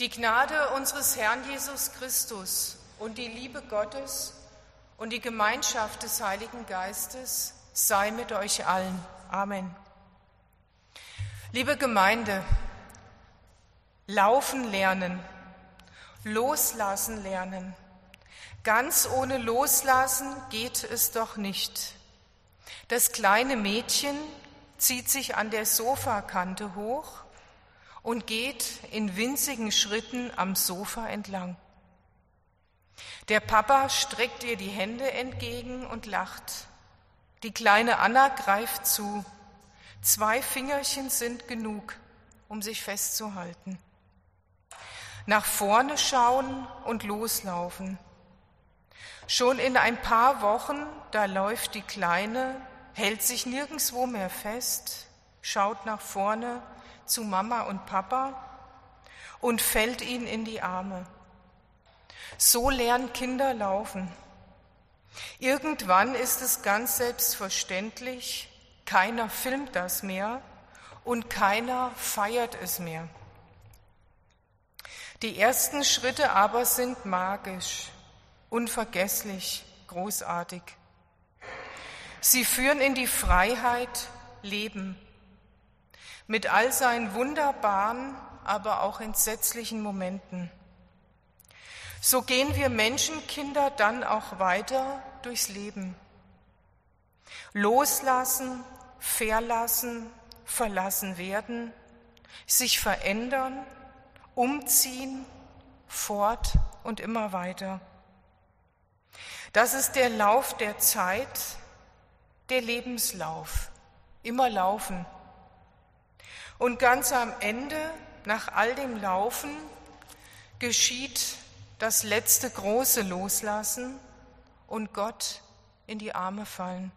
Die Gnade unseres Herrn Jesus Christus und die Liebe Gottes und die Gemeinschaft des Heiligen Geistes sei mit euch allen. Amen. Liebe Gemeinde, laufen lernen, loslassen lernen. Ganz ohne Loslassen geht es doch nicht. Das kleine Mädchen zieht sich an der Sofakante hoch und geht in winzigen Schritten am Sofa entlang. Der Papa streckt ihr die Hände entgegen und lacht. Die kleine Anna greift zu. 2 Fingerchen sind genug, um sich festzuhalten. Nach vorne schauen und loslaufen. Schon in ein paar Wochen, da läuft die Kleine, hält sich nirgendwo mehr fest, schaut nach vorne zu Mama und Papa und fällt ihnen in die Arme. So lernen Kinder laufen. Irgendwann ist es ganz selbstverständlich, keiner filmt das mehr und keiner feiert es mehr. Die ersten Schritte aber sind magisch, unvergesslich, großartig. Sie führen in die Freiheit, Leben. Mit all seinen wunderbaren, aber auch entsetzlichen Momenten. So gehen wir Menschenkinder dann auch weiter durchs Leben. Loslassen, verlassen, verlassen werden, sich verändern, umziehen, fort und immer weiter. Das ist der Lauf der Zeit, der Lebenslauf, immer laufen. Und ganz am Ende, nach all dem Laufen, geschieht das letzte große Loslassen und Gott in die Arme fallen.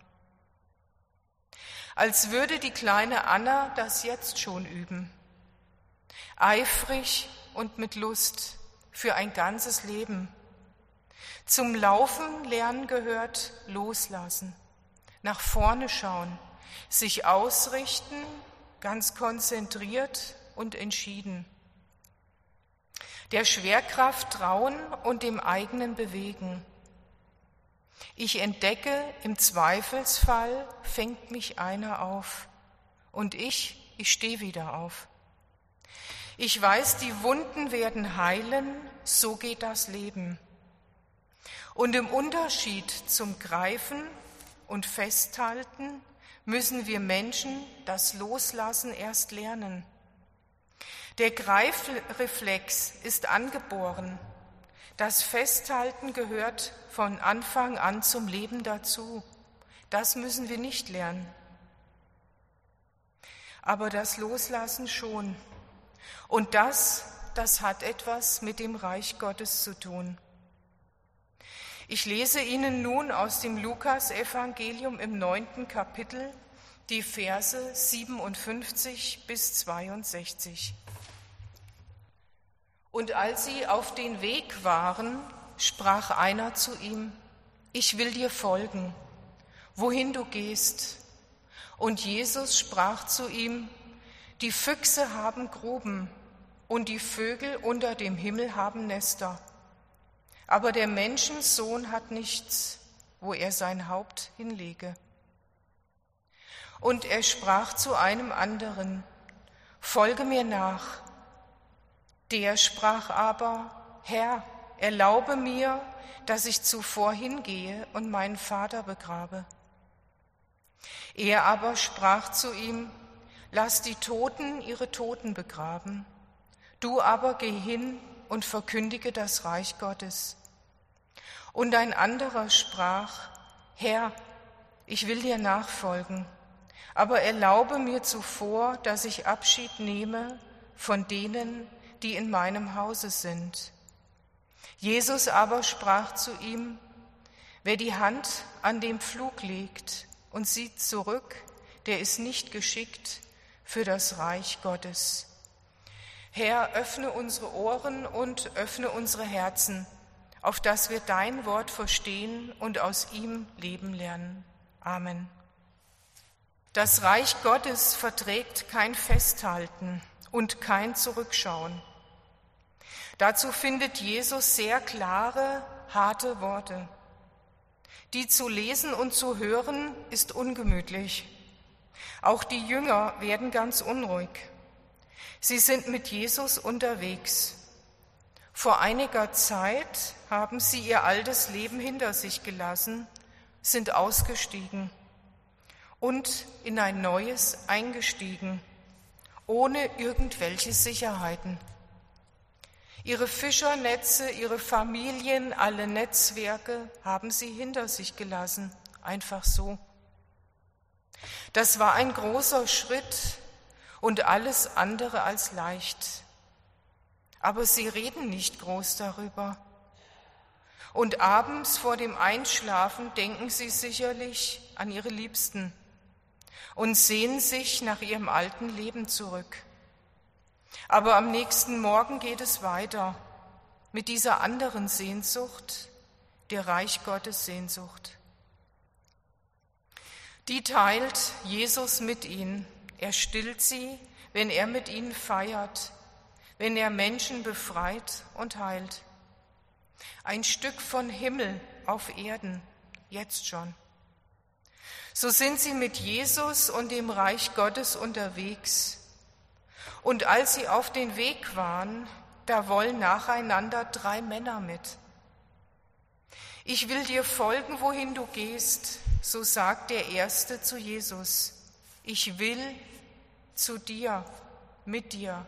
Als würde die kleine Anna das jetzt schon üben, eifrig und mit Lust für ein ganzes Leben. Zum Laufen lernen gehört loslassen, nach vorne schauen, sich ausrichten, ganz konzentriert und entschieden. Der Schwerkraft trauen und dem eigenen bewegen. Ich entdecke, im Zweifelsfall fängt mich einer auf und ich stehe wieder auf. Ich weiß, die Wunden werden heilen, so geht das Leben. Und im Unterschied zum Greifen und Festhalten müssen wir Menschen das Loslassen erst lernen. Der Greifreflex ist angeboren. Das Festhalten gehört von Anfang an zum Leben dazu. Das müssen wir nicht lernen. Aber das Loslassen schon. Und das hat etwas mit dem Reich Gottes zu tun. Ich lese Ihnen nun aus dem Lukas-Evangelium im 9. Kapitel die Verse 57 bis 62. Und als sie auf den Weg waren, sprach einer zu ihm: Ich will dir folgen, wohin du gehst. Und Jesus sprach zu ihm: Die Füchse haben Gruben und die Vögel unter dem Himmel haben Nester. Aber der Menschensohn hat nichts, wo er sein Haupt hinlege. Und er sprach zu einem anderen: Folge mir nach. Der sprach aber: Herr, erlaube mir, dass ich zuvor hingehe und meinen Vater begrabe. Er aber sprach zu ihm: Lass die Toten ihre Toten begraben. Du aber geh hin und verkündige das Reich Gottes. Und ein anderer sprach: Herr, ich will dir nachfolgen, aber erlaube mir zuvor, dass ich Abschied nehme von denen, die in meinem Hause sind. Jesus aber sprach zu ihm: Wer die Hand an den Pflug legt und sieht zurück, der ist nicht geschickt für das Reich Gottes. Herr, öffne unsere Ohren und öffne unsere Herzen, auf dass wir dein Wort verstehen und aus ihm leben lernen. Amen. Das Reich Gottes verträgt kein Festhalten und kein Zurückschauen. Dazu findet Jesus sehr klare, harte Worte. Die zu lesen und zu hören ist ungemütlich. Auch die Jünger werden ganz unruhig. Sie sind mit Jesus unterwegs. Vor einiger Zeit haben sie ihr altes Leben hinter sich gelassen, sind ausgestiegen und in ein neues eingestiegen, ohne irgendwelche Sicherheiten. Ihre Fischernetze, ihre Familien, alle Netzwerke haben sie hinter sich gelassen, einfach so. Das war ein großer Schritt und alles andere als leicht. Aber sie reden nicht groß darüber. Und abends vor dem Einschlafen denken sie sicherlich an ihre Liebsten und sehnen sich nach ihrem alten Leben zurück. Aber am nächsten Morgen geht es weiter mit dieser anderen Sehnsucht, der Reich Gottes Sehnsucht. Die teilt Jesus mit ihnen. Er stillt sie, wenn er mit ihnen feiert, wenn er Menschen befreit und heilt. Ein Stück von Himmel auf Erden, jetzt schon. So sind sie mit Jesus und dem Reich Gottes unterwegs. Und als sie auf den Weg waren, da wollen nacheinander 3 Männer mit. Ich will dir folgen, wohin du gehst, so sagt der Erste zu Jesus. Ich will zu dir, mit dir.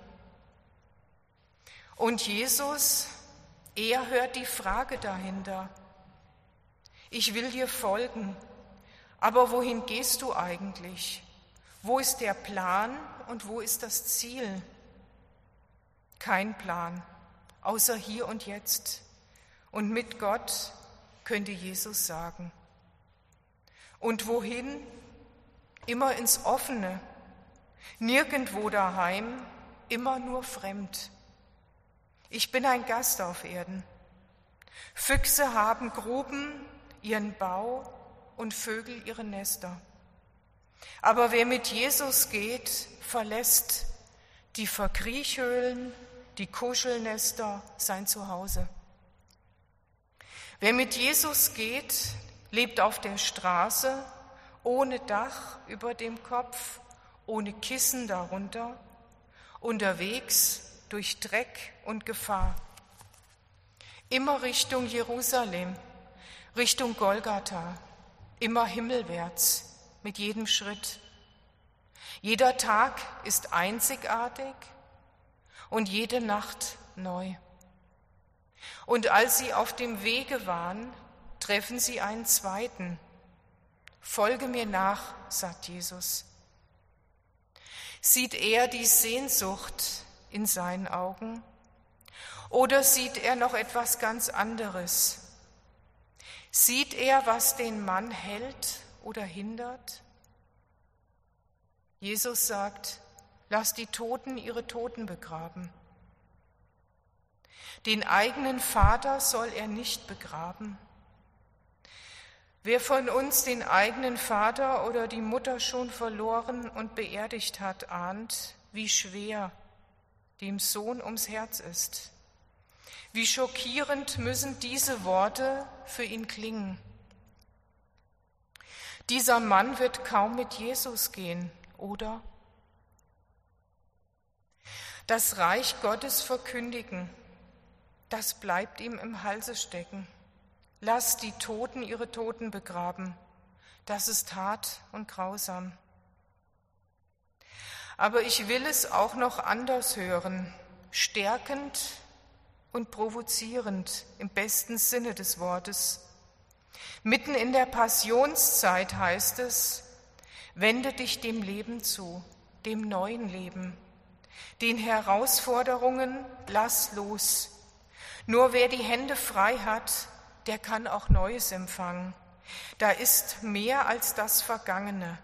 Und Jesus, er hört die Frage dahinter. Ich will dir folgen, aber wohin gehst du eigentlich? Wo ist der Plan und wo ist das Ziel? Kein Plan, außer hier und jetzt. Und mit Gott, könnte Jesus sagen. Und wohin? Immer ins Offene, nirgendwo daheim, immer nur fremd. Ich bin ein Gast auf Erden. Füchse haben Gruben, ihren Bau und Vögel ihre Nester. Aber wer mit Jesus geht, verlässt die Verkriechhöhlen, die Kuschelnester, sein Zuhause. Wer mit Jesus geht, lebt auf der Straße, ohne Dach über dem Kopf, ohne Kissen darunter, unterwegs durch Dreck und Gefahr. Immer Richtung Jerusalem, Richtung Golgatha, immer himmelwärts, mit jedem Schritt. Jeder Tag ist einzigartig und jede Nacht neu. Und als sie auf dem Wege waren, treffen sie einen zweiten. Folge mir nach, sagt Jesus. Sieht er die Sehnsucht in seinen Augen oder sieht er noch etwas ganz anderes? Sieht er, was den Mann hält oder hindert? Jesus sagt, lass die Toten ihre Toten begraben. Den eigenen Vater soll er nicht begraben. Wer von uns den eigenen Vater oder die Mutter schon verloren und beerdigt hat, ahnt, wie schwer dem Sohn ums Herz ist. Wie schockierend müssen diese Worte für ihn klingen. Dieser Mann wird kaum mit Jesus gehen, oder? Das Reich Gottes verkündigen, das bleibt ihm im Halse stecken. Lass die Toten ihre Toten begraben. Das ist hart und grausam. Aber ich will es auch noch anders hören, stärkend und provozierend im besten Sinne des Wortes. Mitten in der Passionszeit heißt es, wende dich dem Leben zu, dem neuen Leben, den Herausforderungen lass los. Nur wer die Hände frei hat, der kann auch Neues empfangen. Da ist mehr als das Vergangene.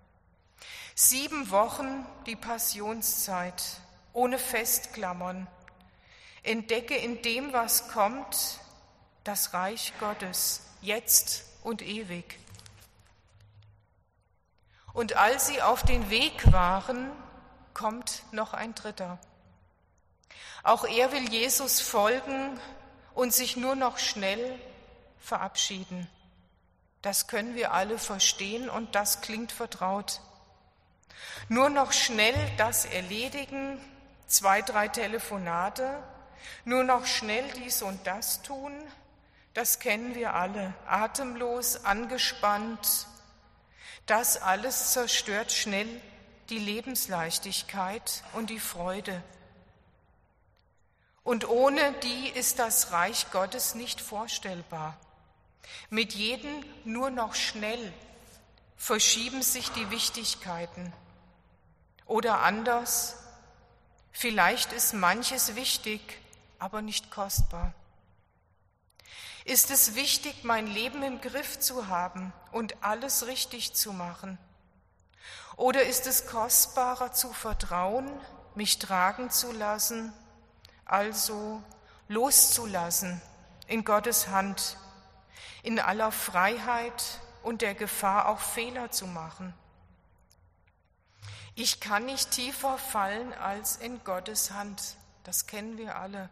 7 Wochen die Passionszeit, ohne Festklammern. Entdecke in dem, was kommt, das Reich Gottes, jetzt und ewig. Und als sie auf den Weg waren, kommt noch ein dritter. Auch er will Jesus folgen und sich nur noch schnell verabschieden. Das können wir alle verstehen und das klingt vertraut. Nur noch schnell das erledigen, 2, 3 Telefonate, nur noch schnell dies und das tun, das kennen wir alle, atemlos, angespannt. Das alles zerstört schnell die Lebensleichtigkeit und die Freude. Und ohne die ist das Reich Gottes nicht vorstellbar. Mit jedem nur noch schnell verschieben sich die Wichtigkeiten. Oder anders, vielleicht ist manches wichtig, aber nicht kostbar. Ist es wichtig, mein Leben im Griff zu haben und alles richtig zu machen? Oder ist es kostbarer zu vertrauen, mich tragen zu lassen, also loszulassen in Gottes Hand, in aller Freiheit und der Gefahr, auch Fehler zu machen? Ich kann nicht tiefer fallen als in Gottes Hand, das kennen wir alle.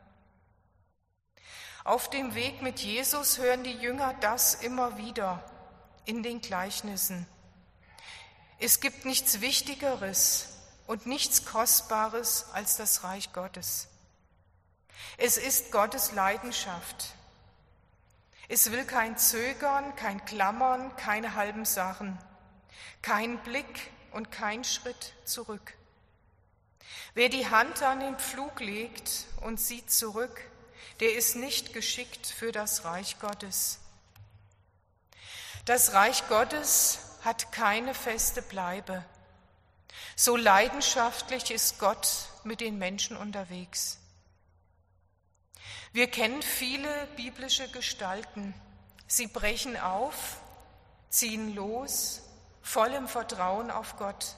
Auf dem Weg mit Jesus hören die Jünger das immer wieder in den Gleichnissen. Es gibt nichts Wichtigeres und nichts Kostbares als das Reich Gottes. Es ist Gottes Leidenschaft. Es will kein Zögern, kein Klammern, keine halben Sachen, kein Blick und kein Schritt zurück. Wer die Hand an den Pflug legt und sieht zurück, der ist nicht geschickt für das Reich Gottes. Das Reich Gottes hat keine feste Bleibe. So leidenschaftlich ist Gott mit den Menschen unterwegs. Wir kennen viele biblische Gestalten. Sie brechen auf, ziehen los, voll im Vertrauen auf Gott.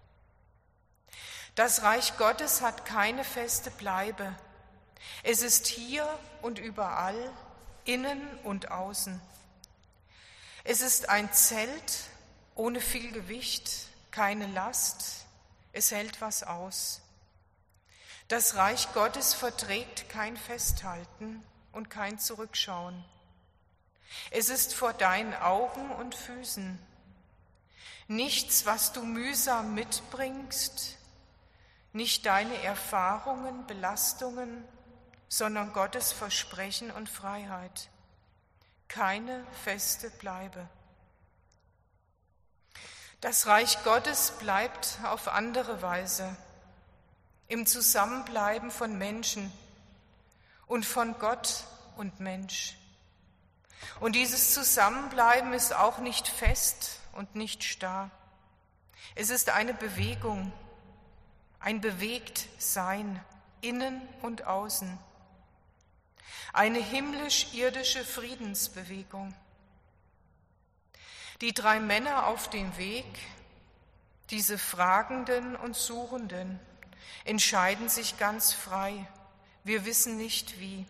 Das Reich Gottes hat keine feste Bleibe. Es ist hier und überall, innen und außen. Es ist ein Zelt ohne viel Gewicht, keine Last. Es hält was aus. Das Reich Gottes verträgt kein Festhalten und kein Zurückschauen. Es ist vor deinen Augen und Füßen. Nichts, was du mühsam mitbringst, nicht deine Erfahrungen, Belastungen, sondern Gottes Versprechen und Freiheit. Keine feste Bleibe. Das Reich Gottes bleibt auf andere Weise, im Zusammenbleiben von Menschen und von Gott und Mensch. Und dieses Zusammenbleiben ist auch nicht fest und nicht starr. Es ist eine Bewegung, ein Bewegtsein, innen und außen. Eine himmlisch-irdische Friedensbewegung. Die 3 Männer auf dem Weg, diese Fragenden und Suchenden, entscheiden sich ganz frei. Wir wissen nicht wie.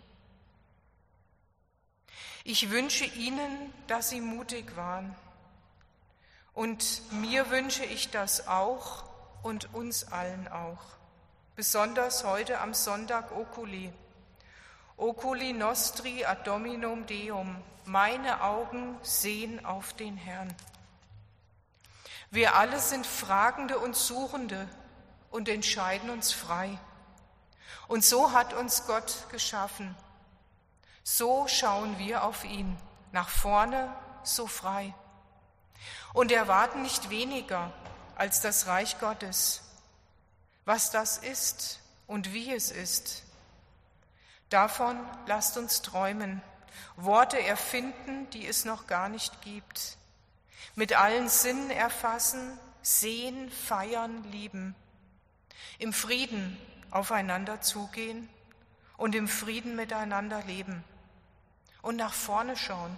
Ich wünsche ihnen, dass sie mutig waren. Und mir wünsche ich das auch und uns allen auch. Besonders heute am Sonntag Oculi. Oculi nostri ad Dominum Deum. Meine Augen sehen auf den Herrn. Wir alle sind Fragende und Suchende und entscheiden uns frei. Und so hat uns Gott geschaffen. So schauen wir auf ihn, nach vorne, so frei. Und erwarten nicht weniger als das Reich Gottes. Was das ist und wie es ist, davon lasst uns träumen, Worte erfinden, die es noch gar nicht gibt. Mit allen Sinnen erfassen, sehen, feiern, lieben. Im Frieden aufeinander zugehen und im Frieden miteinander leben. Und nach vorne schauen.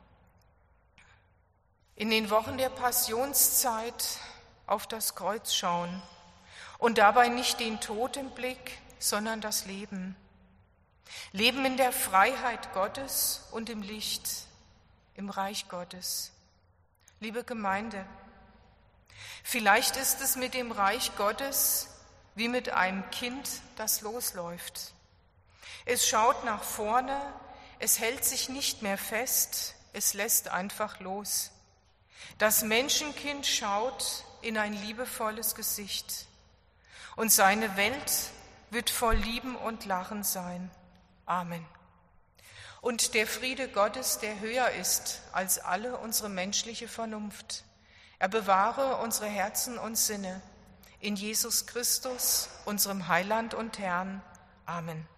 In den Wochen der Passionszeit auf das Kreuz schauen und dabei nicht den Tod im Blick, sondern das Leben. Leben in der Freiheit Gottes und im Licht, im Reich Gottes. Liebe Gemeinde, vielleicht ist es mit dem Reich Gottes wie mit einem Kind, das losläuft. Es schaut nach vorne, es hält sich nicht mehr fest, es lässt einfach los. Das Menschenkind schaut in ein liebevolles Gesicht und seine Welt wird voll Lieben und Lachen sein. Amen. Und der Friede Gottes, der höher ist als alle unsere menschliche Vernunft, er bewahre unsere Herzen und Sinne in Jesus Christus, unserem Heiland und Herrn. Amen.